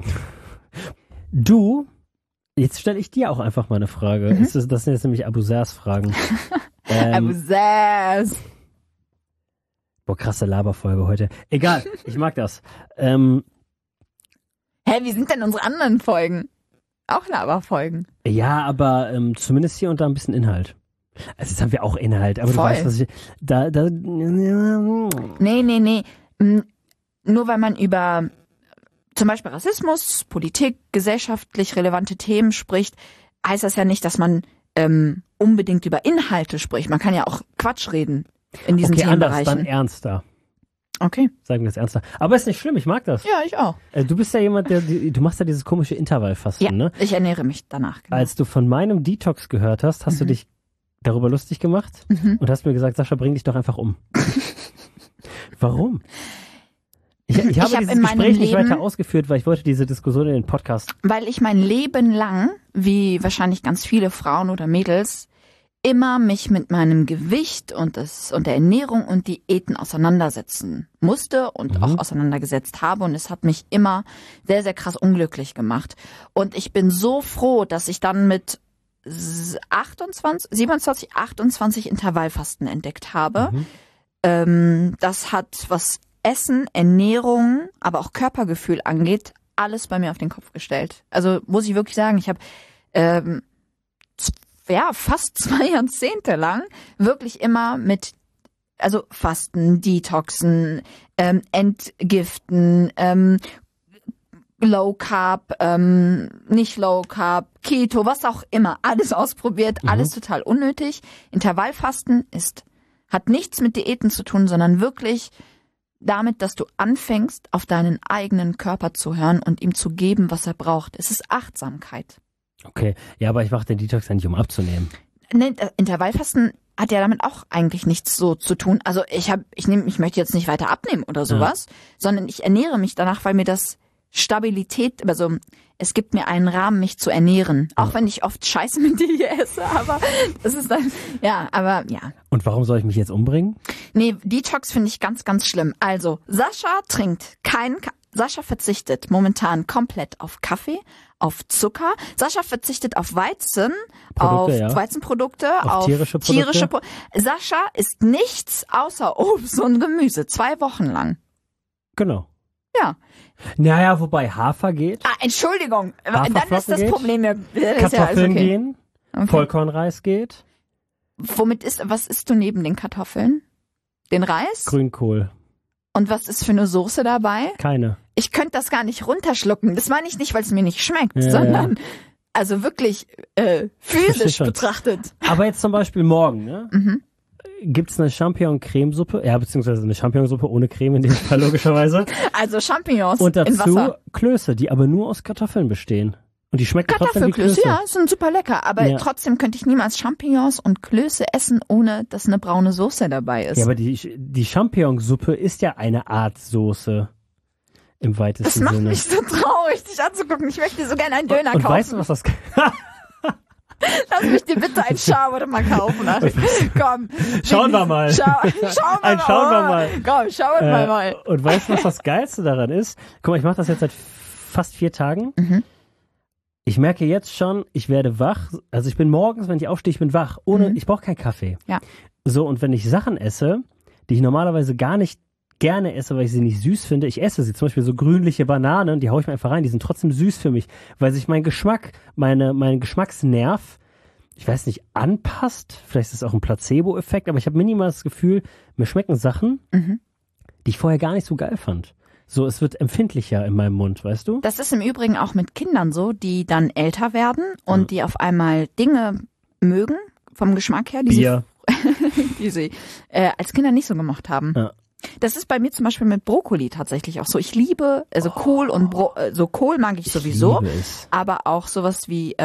Jetzt stelle ich dir auch einfach mal eine Frage. Das sind jetzt nämlich Abusers Fragen. Abusers. Boah, krasse Laberfolge heute. Egal, ich mag das. Wie sind denn unsere anderen Folgen? Auch Laberfolgen. Ja, aber zumindest hier und da ein bisschen Inhalt. Also jetzt haben wir auch Inhalt, aber Voll. du weißt, was ich... Nee. Nur weil man über zum Beispiel Rassismus, Politik, gesellschaftlich relevante Themen spricht, heißt das ja nicht, dass man unbedingt über Inhalte spricht. Man kann ja auch Quatsch reden in diesen Themenbereichen. Anders, dann ernster. Okay. Sagen wir es ernster. Aber ist nicht schlimm, ich mag das. Ja, ich auch. Du bist ja jemand, du machst ja dieses komische Intervallfasten, ja, ne? Ich ernähre mich danach. Genau. Als du von meinem Detox gehört hast, hast du dich darüber lustig gemacht und hast mir gesagt, Sascha, bring dich doch einfach um. Warum? Ich habe dieses Gespräch nicht weiter ausgeführt, weil ich wollte diese Diskussion in den Podcast. Weil ich mein Leben lang, wie wahrscheinlich ganz viele Frauen oder Mädels, immer mich mit meinem Gewicht und der Ernährung und Diäten auseinandersetzen musste und auch auseinandergesetzt habe. Und es hat mich immer sehr, sehr krass unglücklich gemacht. Und ich bin so froh, dass ich dann mit 27, 28 Intervallfasten entdeckt habe. Das hat, was Essen, Ernährung, aber auch Körpergefühl angeht, alles bei mir auf den Kopf gestellt. Also muss ich wirklich sagen, ich habe fast 2 Jahrzehnte lang wirklich immer mit Fasten, Detoxen, Entgiften, Low Carb, nicht Low Carb, Keto, was auch immer, alles ausprobiert, alles total unnötig. Intervallfasten hat nichts mit Diäten zu tun, sondern wirklich damit, dass du anfängst, auf deinen eigenen Körper zu hören und ihm zu geben, was er braucht. Es ist Achtsamkeit. Okay, ja, aber ich mache den Detox ja nicht, um abzunehmen. Ne, Intervallfasten hat ja damit auch eigentlich nichts so zu tun. Also ich möchte jetzt nicht weiter abnehmen oder sowas, sondern ich ernähre mich danach, weil mir das Stabilität, also es gibt mir einen Rahmen, mich zu ernähren. Auch wenn ich oft Scheiße mit dir esse, aber das ist dann, ja. Und warum soll ich mich jetzt umbringen? Nee, Detox finde ich ganz, ganz schlimm. Also, Sascha verzichtet momentan komplett auf Kaffee, auf Zucker. Sascha verzichtet auf Weizen, Weizenprodukte, auf tierische Produkte. Sascha isst nichts außer Obst und Gemüse, 2 Wochen lang. Genau. Ja. Naja, wobei Hafer geht. Entschuldigung. Dann ist das Problem ja. Kartoffeln gehen. Okay. Vollkornreis geht. Was isst du neben den Kartoffeln? Den Reis? Grünkohl. Und was ist für eine Soße dabei? Keine. Ich könnte das gar nicht runterschlucken. Das meine ich nicht, weil es mir nicht schmeckt, sondern also wirklich physisch betrachtet. Aber jetzt zum Beispiel morgen, ne? Gibt's eine Champignon-Cremesuppe? Ja, beziehungsweise eine Champignonsuppe ohne Creme in dem Fall logischerweise. Also Champignons und dazu in Wasser. Klöße, die aber nur aus Kartoffeln bestehen. Und die schmecken trotzdem wie Klöße. Ja, sind super lecker. Aber trotzdem könnte ich niemals Champignons und Klöße essen, ohne dass eine braune Soße dabei ist. Ja, aber die Champignon-Suppe ist ja eine Art Soße. Im weitesten Sinne. Das macht mich so traurig, dich anzugucken. Ich möchte so gerne einen Döner kaufen. Und weißt du, was das... Lass mich dir bitte ein Shawarma mal kaufen. Komm. Schauen wir mal. Schauen wir mal. Komm, schauen wir mal. Und weißt du, was das Geilste daran ist? Guck mal, ich mache das jetzt seit fast 4 Tagen. Ich merke jetzt schon, ich werde wach. Also ich bin morgens, wenn ich aufstehe, ich bin wach. Ich brauche keinen Kaffee. Ja. So, und wenn ich Sachen esse, die ich normalerweise gar nicht gerne esse, weil ich sie nicht süß finde, ich esse sie. Zum Beispiel so grünliche Bananen, die haue ich mir einfach rein. Die sind trotzdem süß für mich, weil sich mein Geschmack, mein Geschmacksnerv, ich weiß nicht, anpasst. Vielleicht ist es auch ein Placebo-Effekt, aber ich habe minimal das Gefühl, mir schmecken Sachen, die ich vorher gar nicht so geil fand. So, es wird empfindlicher in meinem Mund, weißt du? Das ist im Übrigen auch mit Kindern so, die dann älter werden und die auf einmal Dinge mögen, vom Geschmack her, die sie als Kinder nicht so gemocht haben. Ja. Das ist bei mir zum Beispiel mit Brokkoli tatsächlich auch so. Ich liebe, also Kohl und so Kohl mag ich sowieso, aber auch sowas wie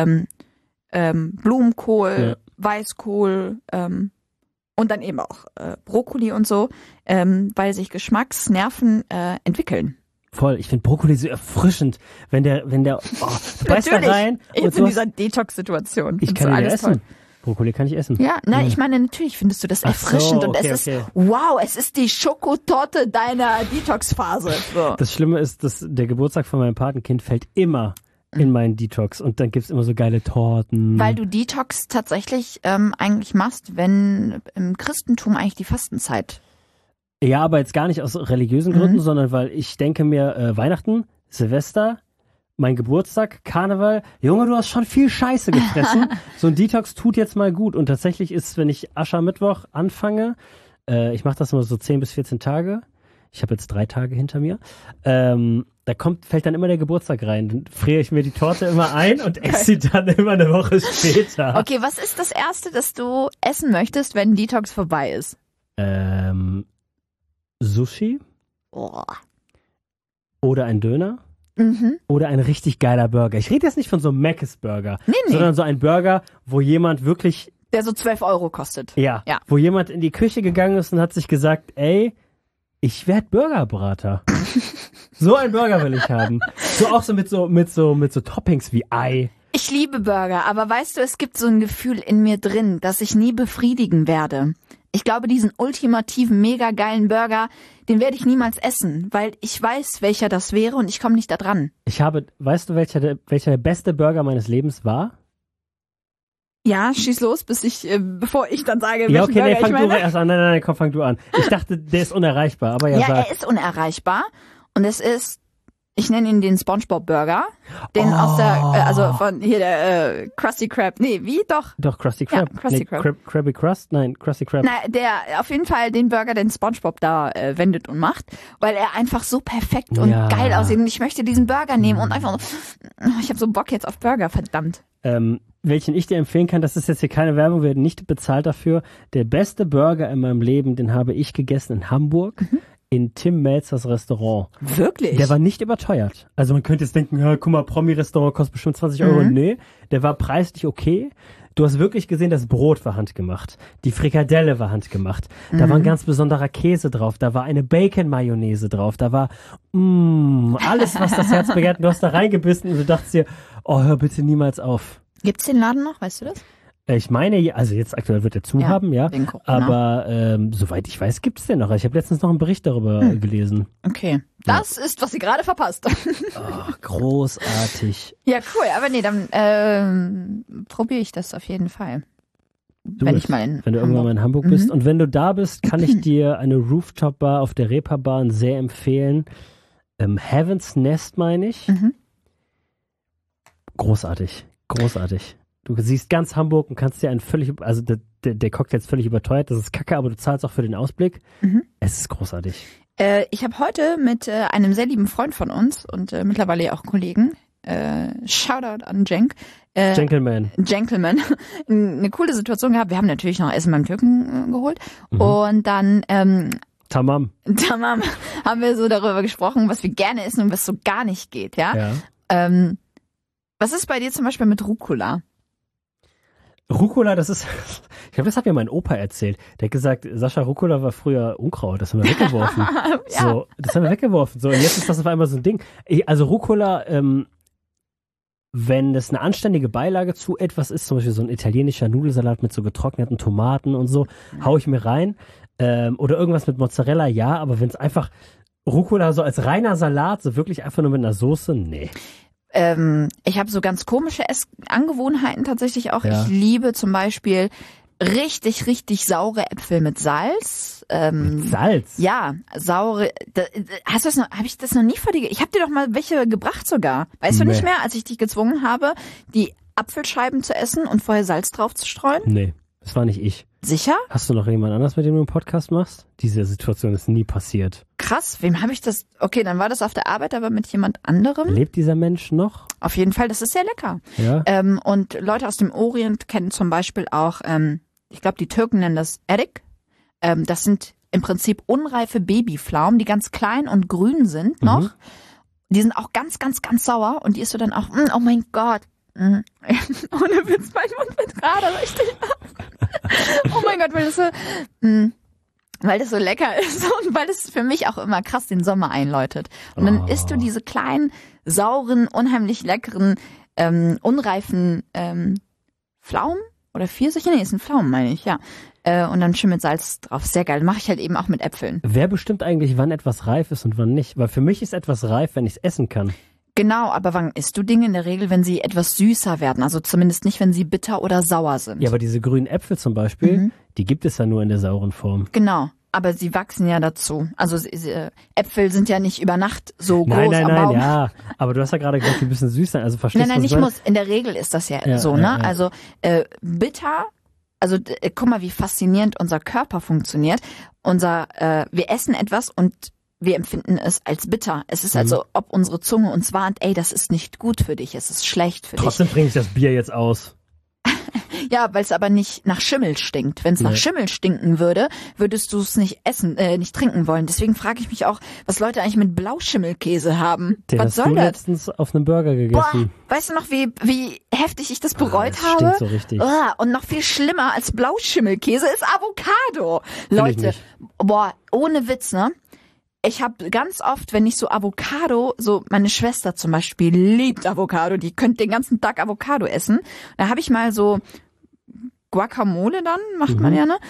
Blumenkohl, Weißkohl und dann eben auch Brokkoli und so, weil sich Geschmacksnerven entwickeln. Voll, ich finde Brokkoli so erfrischend, wenn der du beißt da rein. Jetzt in dieser Detox-Situation. Ich kann ihn essen. Toll. Brokkoli kann ich essen. Ja, nein, ich meine, natürlich findest du das erfrischend und es ist, wow, es ist die Schokotorte deiner Detox-Phase. So. Das Schlimme ist, dass der Geburtstag von meinem Patenkind fällt immer in meinen Detox und dann gibt's immer so geile Torten. Weil du Detox tatsächlich eigentlich machst, wenn im Christentum eigentlich die Fastenzeit. Ja, aber jetzt gar nicht aus religiösen Gründen, sondern weil ich denke mir, Weihnachten, Silvester, mein Geburtstag, Karneval, Junge, du hast schon viel Scheiße gefressen. So ein Detox tut jetzt mal gut. Und tatsächlich ist, wenn ich Aschermittwoch anfange, ich mache das immer so 10 bis 14 Tage. Ich habe jetzt 3 Tage hinter mir. Fällt dann immer der Geburtstag rein. Dann friere ich mir die Torte immer ein und esse sie dann immer eine Woche später. Okay, was ist das Erste, das du essen möchtest, wenn Detox vorbei ist? Sushi. Oh. Oder ein Döner. Oder ein richtig geiler Burger. Ich rede jetzt nicht von so einem Mc's Burger, sondern so ein Burger, wo jemand wirklich... Der so 12 € kostet. Ja, wo jemand in die Küche gegangen ist und hat sich gesagt, ey, ich werd Burgerbrater. So ein Burger will ich haben. So auch so mit so Toppings wie Ei. Ich liebe Burger, aber weißt du, es gibt so ein Gefühl in mir drin, das ich nie befriedigen werde. Ich glaube, diesen ultimativen, mega geilen Burger, den werde ich niemals essen, weil ich weiß, welcher das wäre und ich komme nicht da dran. Weißt du, welcher der beste Burger meines Lebens war? Ja, schieß los, bevor ich dann sage, welchen ja, okay, Burger fang du erst an. Nein, komm, fang du an. Ich dachte, der ist unerreichbar, aber ja, er ist unerreichbar und es ist, ich nenne ihn den SpongeBob-Burger, den aus der, von hier der Krusty Krab, Doch, Krusty Krab. Ja, Krusty Krab. Krabby Crust? Nein, Krusty Krab. Na, der, auf jeden Fall den Burger, den SpongeBob da wendet und macht, weil er einfach so perfekt und geil aussieht und ich möchte diesen Burger nehmen und einfach ich habe so Bock jetzt auf Burger, verdammt. Welchen ich dir empfehlen kann, das ist jetzt hier keine Werbung, wir werden nicht bezahlt dafür. Der beste Burger in meinem Leben, den habe ich gegessen in Hamburg. In Tim Melzers Restaurant. Wirklich? Der war nicht überteuert. Also man könnte jetzt denken, ja, guck mal, Promi-Restaurant kostet bestimmt 20 €. Nee, der war preislich okay. Du hast wirklich gesehen, das Brot war handgemacht. Die Frikadelle war handgemacht. Da war ein ganz besonderer Käse drauf. Da war eine Bacon-Mayonnaise drauf. Da war alles, was das Herz begehrt. Du hast da reingebissen und du dachtest dir, oh, hör bitte niemals auf. Gibt's den Laden noch? Weißt du das? Ich meine, also jetzt aktuell wird er zu haben, ja. Aber soweit ich weiß, gibt's den noch. Ich habe letztens noch einen Bericht darüber gelesen. Okay. Das ist, was sie gerade verpasst. Oh, großartig. Ja, cool. Aber nee, dann probiere ich das auf jeden Fall. Wenn du irgendwann mal in Hamburg bist. Und wenn du da bist, kann ich dir eine Rooftop-Bar auf der Reeperbahn sehr empfehlen. Heaven's Nest, meine ich. Großartig. Du siehst ganz Hamburg und kannst dir der Cocktail ist völlig überteuert, das ist kacke, aber du zahlst auch für den Ausblick. Es ist großartig. Ich habe heute mit einem sehr lieben Freund von uns und mittlerweile ja auch Kollegen, Shoutout an Cenk. Gentleman. Eine coole Situation gehabt. Wir haben natürlich noch Essen beim Türken geholt und dann Tamam haben wir so darüber gesprochen, was wir gerne essen und was so gar nicht geht, ja? Was ist bei dir zum Beispiel mit Rucola? Rucola, das ist, ich glaube, das hat mir mein Opa erzählt. Der hat gesagt, Sascha, Rucola war früher Unkraut, das haben wir weggeworfen. So, das haben wir weggeworfen. So, und jetzt ist das auf einmal so ein Ding. Also Rucola, wenn es eine anständige Beilage zu etwas ist, zum Beispiel so ein italienischer Nudelsalat mit so getrockneten Tomaten und so, hau ich mir rein. Oder irgendwas mit Mozzarella, ja, aber wenn es einfach Rucola so als reiner Salat, so wirklich einfach nur mit einer Soße, nee. Ich habe so ganz komische Angewohnheiten tatsächlich auch. Ja. Ich liebe zum Beispiel richtig, richtig saure Äpfel mit Salz. Mit Salz? Ja, saure. Hast du das noch? Habe ich das noch nie vor dir? Ich habe dir doch mal welche gebracht sogar. Weißt du nicht mehr, als ich dich gezwungen habe, die Apfelscheiben zu essen und vorher Salz drauf zu streuen? Nee, das war nicht ich. Sicher? Hast du noch jemand anders, mit dem du einen Podcast machst? Diese Situation ist nie passiert. Krass, wem habe ich das? Okay, dann war das auf der Arbeit, aber mit jemand anderem. Lebt dieser Mensch noch? Auf jeden Fall, das ist sehr lecker. Ja. Und Leute aus dem Orient kennen zum Beispiel auch, ich glaube, die Türken nennen das Erik. Das sind im Prinzip unreife Babypflaumen, die ganz klein und grün sind noch. Mhm. Die sind auch ganz, ganz, ganz sauer und die isst du dann auch, oh mein Gott. Ohne Witz, mein Mund wird gerade richtig oh mein Gott, weil das so lecker ist und weil es für mich auch immer krass den Sommer einläutet. Und dann isst du diese kleinen, sauren, unheimlich leckeren, unreifen Pflaumen oder Pfirsiche? Nee, ist ein Pflaumen, meine ich, ja. Und dann schön mit Salz drauf. Sehr geil. Mache ich halt eben auch mit Äpfeln. Wer bestimmt eigentlich, wann etwas reif ist und wann nicht? Weil für mich ist etwas reif, wenn ich es essen kann. Genau, aber wann isst du Dinge? In der Regel, wenn sie etwas süßer werden. Also zumindest nicht, wenn sie bitter oder sauer sind. Ja, aber diese grünen Äpfel zum Beispiel, die gibt es ja nur in der sauren Form. Genau, aber sie wachsen ja dazu. Also Äpfel sind ja nicht über Nacht so groß am Baum. Nein, ja. Aber du hast ja gerade gesagt, die müssen süß sein. Also verstehst du? Nein, nicht muss. In der Regel ist das ja so, ne? Ja. Also bitter. Also guck mal, wie faszinierend unser Körper funktioniert. Wir essen etwas und wir empfinden es als bitter. Es ist also, ob unsere Zunge uns warnt, ey, das ist nicht gut für dich, es ist schlecht für dich. Trotzdem bringe ich das Bier jetzt aus. Ja, weil es aber nicht nach Schimmel stinkt. Wenn es nach Schimmel stinken würde, würdest du es nicht nicht trinken wollen. Deswegen frage ich mich auch, was Leute eigentlich mit Blauschimmelkäse haben. Den was soll hast du das? Letztens auf einem Burger gegessen. Boah, weißt du noch, wie heftig ich das bereut das habe? Stinkt so richtig. Und noch viel schlimmer als Blauschimmelkäse ist Avocado. Leute, boah, ohne Witz, ne? Ich habe ganz oft, wenn ich so Avocado, so meine Schwester zum Beispiel liebt Avocado, die könnte den ganzen Tag Avocado essen. Da habe ich mal so Guacamole dann, macht man ja, ne?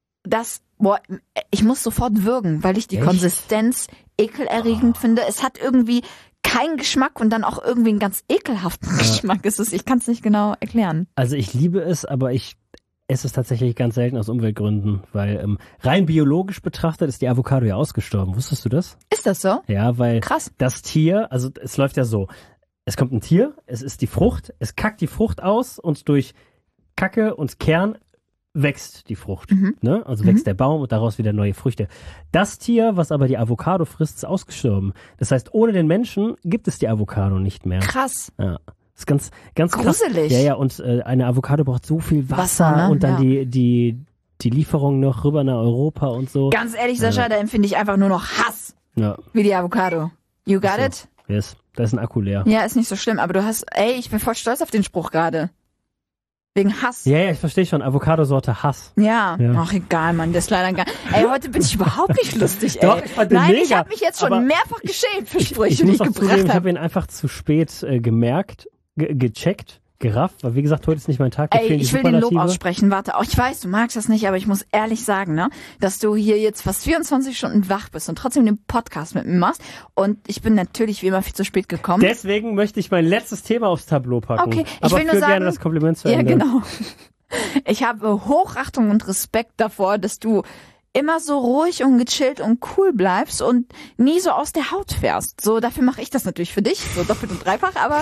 Ich muss sofort würgen, weil ich die Konsistenz ekelerregend finde. Es hat irgendwie keinen Geschmack und dann auch irgendwie einen ganz ekelhaften Geschmack. Ich kann es nicht genau erklären. Also ich liebe es, aber ich esse es tatsächlich ganz selten aus Umweltgründen, weil rein biologisch betrachtet ist die Avocado ja ausgestorben. Wusstest du das? Ist das so? Ja, weil krass. Das Tier, also es läuft ja so, es kommt ein Tier, es isst die Frucht, es kackt die Frucht aus und durch Kacke und Kern wächst die Frucht. Ne? Also wächst der Baum und daraus wieder neue Früchte. Das Tier, was aber die Avocado frisst, ist ausgestorben. Das heißt, ohne den Menschen gibt es die Avocado nicht mehr. Krass. Ja. Das ist ganz, ganz krass. Gruselig. Ja, und eine Avocado braucht so viel Wasser ne? und dann die Lieferung noch rüber nach Europa und so. Ganz ehrlich, Sascha, da empfinde ich einfach nur noch Hass. Ja. Wie die Avocado. You got it? Yes. Da ist ein Akku leer. Ja, ist nicht so schlimm, aber ich bin voll stolz auf den Spruch gerade. Wegen Hass. Ja, ich verstehe schon. Avocado-Sorte Hass. Ja. Ach, egal, Mann, das ist leider gar. Ey, heute bin ich überhaupt nicht lustig, ey. Doch, ich fand den mega. Ich habe mich jetzt schon mehrfach geschämt für Sprüche, ich die ich muss auch gebracht zugeben, ich habe. habe ihn einfach zu spät gemerkt, gecheckt, gerafft, weil wie gesagt, heute ist nicht mein Tag. Ey, ich will den Lob aussprechen, warte. Auch ich weiß, du magst das nicht, aber ich muss ehrlich sagen, ne, dass du hier jetzt fast 24 Stunden wach bist und trotzdem den Podcast mit mir machst. Und ich bin natürlich wie immer viel zu spät gekommen. Deswegen möchte ich mein letztes Thema aufs Tableau packen. Okay, aber will nur sagen, gerne das Kompliment zu Ende. Ja, genau. Ich habe Hochachtung und Respekt davor, dass du immer so ruhig und gechillt und cool bleibst und nie so aus der Haut fährst. So, dafür mache ich das natürlich für dich, so doppelt und dreifach, aber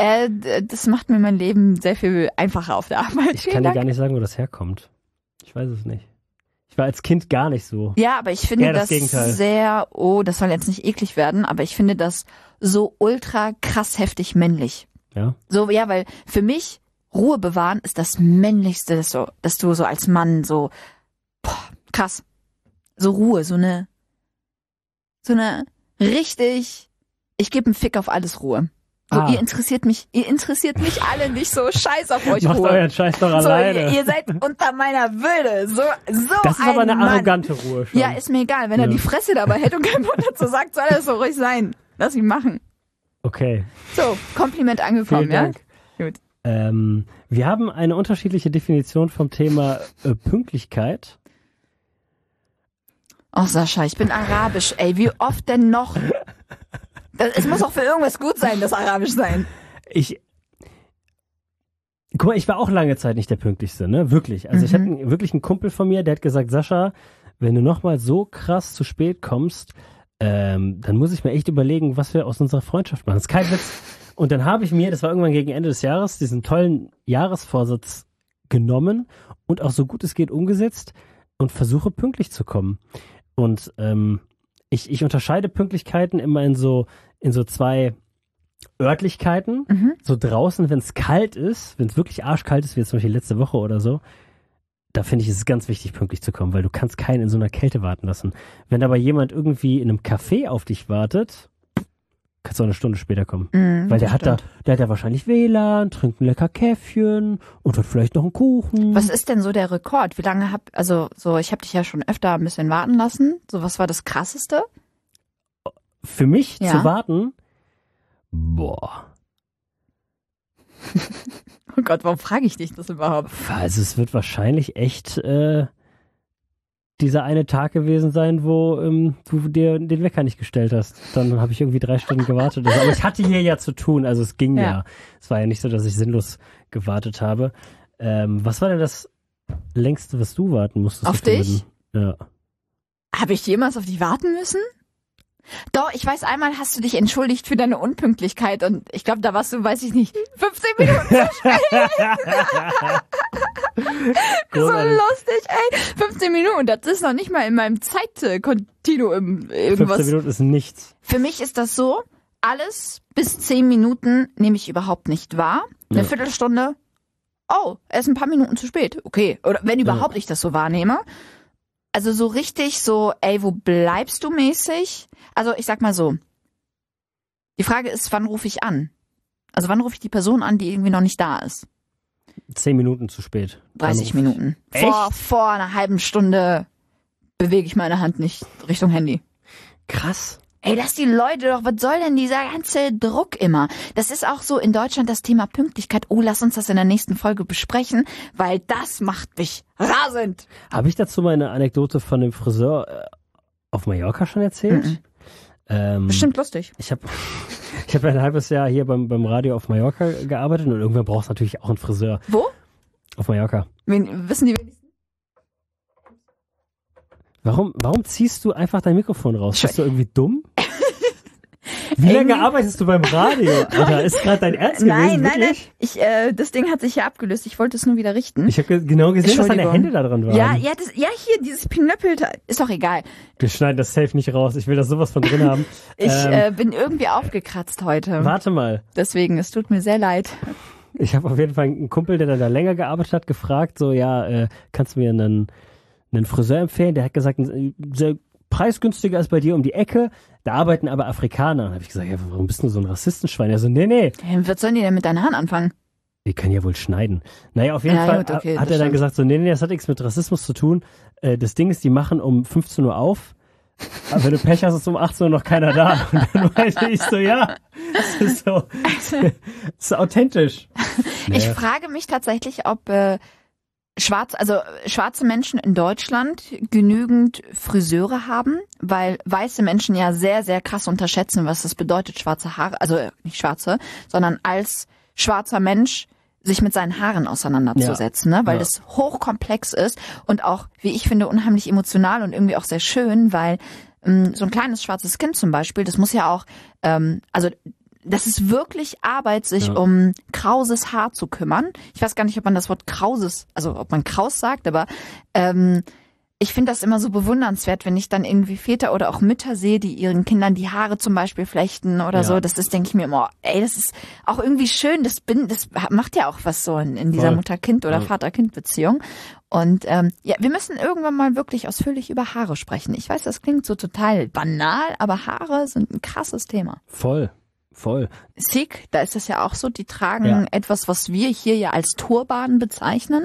das macht mir mein Leben sehr viel einfacher auf der Arbeit. Ich kann dir gar nicht sagen, wo das herkommt. Ich weiß es nicht. Ich war als Kind gar nicht so. Ja, aber ich finde das Gegenteil. Sehr, das soll jetzt nicht eklig werden, aber ich finde das so ultra krass heftig männlich. Ja? So, ja, weil für mich Ruhe bewahren ist das Männlichste, dass du so als Mann so, krass. So Ruhe, so eine richtig, ich gebe einen Fick auf alles Ruhe. So, ihr interessiert mich alle nicht so, scheiß auf euch. Macht Ruhe. euren Scheiß doch alleine. Ihr seid unter meiner Würde. So das ist aber eine arrogante Ruhe schon. Ja, ist mir egal. Wenn er die Fresse dabei hält und kein Wort dazu sagt, soll er so ruhig sein. Lass ihn machen. Okay. So, Kompliment angekommen, Vielen Dank. Ja? Wir haben eine unterschiedliche Definition vom Thema Pünktlichkeit. Oh, Sascha, ich bin arabisch. Ey, wie oft denn noch? Es muss auch für irgendwas gut sein, das arabisch sein. Guck mal, ich war auch lange Zeit nicht der Pünktlichste, ne? Wirklich. Also ich hatte wirklich einen Kumpel von mir, der hat gesagt, Sascha, wenn du nochmal so krass zu spät kommst, dann muss ich mir echt überlegen, was wir aus unserer Freundschaft machen. Das ist kein Witz. Und dann habe ich mir, das war irgendwann gegen Ende des Jahres, diesen tollen Jahresvorsatz genommen und auch so gut es geht umgesetzt und versuche pünktlich zu kommen. Und ich unterscheide Pünktlichkeiten immer in so zwei Örtlichkeiten. So draußen, wenn es kalt ist, wenn es wirklich arschkalt ist, wie jetzt zum Beispiel letzte Woche oder so, da finde ich, ist es ganz wichtig, pünktlich zu kommen, weil du kannst keinen in so einer Kälte warten lassen. Wenn aber jemand irgendwie in einem Café auf dich wartet, kannst du auch eine Stunde später kommen. Weil der hat da wahrscheinlich WLAN, trinkt ein lecker Käffchen und hat vielleicht noch einen Kuchen. Was ist denn so der Rekord? Wie lange ich habe dich ja schon öfter ein bisschen warten lassen. So, was war das Krasseste? Für mich zu warten? Boah. Oh Gott, warum frage ich dich das überhaupt? Also es wird wahrscheinlich echt dieser eine Tag gewesen sein, wo du dir den Wecker nicht gestellt hast. Dann habe ich irgendwie 3 Stunden gewartet. Aber ich hatte hier ja zu tun, also es ging ja. Es war ja nicht so, dass ich sinnlos gewartet habe. Was war denn das längste, was du warten musstest? Auf dich? Ja. Habe ich jemals auf dich warten müssen? Doch, ich weiß, einmal hast du dich entschuldigt für deine Unpünktlichkeit und ich glaube, da warst du, weiß ich nicht, 15 Minuten zu spät. So lustig, ey. 15 Minuten, das ist noch nicht mal in meinem Zeitkontinuum irgendwas. 15 Minuten ist nichts. Für mich ist das so, alles bis 10 Minuten nehme ich überhaupt nicht wahr. Eine Viertelstunde, oh, er ist ein paar Minuten zu spät. Okay, oder wenn überhaupt ich das so wahrnehme. Also so richtig so, ey, wo bleibst du mäßig? Also ich sag mal so, die Frage ist, wann rufe ich an? Also wann rufe ich die Person an, die irgendwie noch nicht da ist? 10 Minuten zu spät. 30 Minuten. Echt? Vor einer halben Stunde bewege ich meine Hand nicht Richtung Handy. Krass. Ey, lass die Leute doch, was soll denn dieser ganze Druck immer? Das ist auch so in Deutschland das Thema Pünktlichkeit. Oh, lass uns das in der nächsten Folge besprechen, weil das macht mich rasend. Habe ich dazu mal eine Anekdote von dem Friseur auf Mallorca schon erzählt? Bestimmt lustig. Ich hab ein halbes Jahr hier beim Radio auf Mallorca gearbeitet und irgendwann brauchst du natürlich auch einen Friseur. Wo? Auf Mallorca. Wissen die wenigsten? Warum ziehst du einfach dein Mikrofon raus? Bist du irgendwie dumm? Wie lange arbeitest du beim Radio? Alter, ist gerade dein Ernst gewesen? Nein. Das Ding hat sich ja abgelöst. Ich wollte es nur wieder richten. Ich habe genau gesehen, dass deine Hände da dran waren. Ja, hier, dieses Pinöppel, ist doch egal. Wir schneiden das safe nicht raus. Ich will das sowas von drin haben. Ich bin irgendwie aufgekratzt heute. Warte mal. Deswegen, es tut mir sehr leid. Ich habe auf jeden Fall einen Kumpel, der da länger gearbeitet hat, gefragt, so, kannst du mir einen Friseur empfehlen? Der hat gesagt, sehr preisgünstiger ist bei dir um die Ecke, da arbeiten aber Afrikaner. Dann habe ich gesagt, ja, warum bist du so ein Rassistenschwein? Er so, nee. Was sollen die denn mit deinen Haaren anfangen? Die können ja wohl schneiden. Naja, auf jeden Fall gut, okay, hat er dann gesagt, so, nee, das hat nichts mit Rassismus zu tun. Das Ding ist, die machen um 15 Uhr auf, aber wenn du Pech hast, ist um 18 Uhr noch keiner da. Und dann meinte ich so, ja, das ist so, das ist authentisch. Naja. Ich frage mich tatsächlich, ob schwarze Menschen in Deutschland genügend Friseure haben, weil weiße Menschen ja sehr, sehr krass unterschätzen, was das bedeutet, schwarze Haare, also nicht schwarze, sondern als schwarzer Mensch sich mit seinen Haaren auseinanderzusetzen, ne? Weil das hochkomplex ist und auch, wie ich finde, unheimlich emotional und irgendwie auch sehr schön, weil so ein kleines schwarzes Kind zum Beispiel, das muss ja auch, das ist wirklich Arbeit, sich um krauses Haar zu kümmern. Ich weiß gar nicht, ob man das Wort krauses, also ob man kraus sagt, aber ich finde das immer so bewundernswert, wenn ich dann irgendwie Väter oder auch Mütter sehe, die ihren Kindern die Haare zum Beispiel flechten oder so. Das ist, denke ich mir immer, ey, das ist auch irgendwie schön. Das macht ja auch was so in dieser Mutter-Kind- oder Vater-Kind-Beziehung. Und wir müssen irgendwann mal wirklich ausführlich über Haare sprechen. Ich weiß, das klingt so total banal, aber Haare sind ein krasses Thema. Voll. Sikh, da ist es ja auch so, die tragen etwas, was wir hier ja als Turban bezeichnen.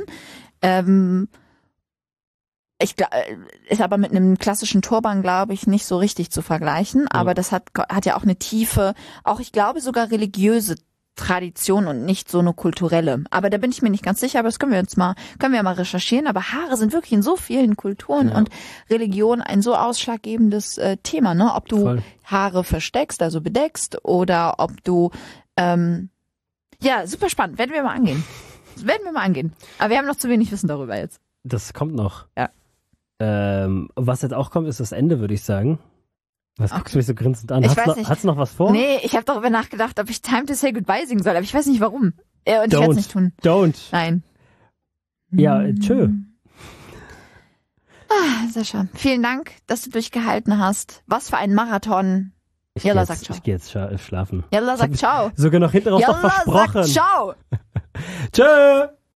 Ist aber mit einem klassischen Turban, glaube ich, nicht so richtig zu vergleichen. Aber das hat ja auch eine tiefe, auch ich glaube sogar religiöse Tradition und nicht so eine kulturelle. Aber da bin ich mir nicht ganz sicher, aber das können wir mal recherchieren. Aber Haare sind wirklich in so vielen Kulturen und Religionen ein so ausschlaggebendes Thema, ne? Ob du Haare versteckst, also bedeckst, oder ob du, super spannend. Werden wir mal angehen. Aber wir haben noch zu wenig Wissen darüber jetzt. Das kommt noch. Ja. Was jetzt auch kommt, ist das Ende, würde ich sagen. Was guckst du mich so grinsend an? Hast du noch was vor? Nee, ich habe darüber nachgedacht, ob ich Time to Say Goodbye singen soll, aber ich weiß nicht warum. Und ich werde es nicht tun. Don't. Nein. Ja, tschö. Sascha, vielen Dank, dass du durchgehalten hast. Was für ein Marathon. Jalla sagt ciao. Ich gehe jetzt schlafen. Jalla sagt ciao. Sogar noch hinten raus noch versprochen. Sagt ciao. Tschö.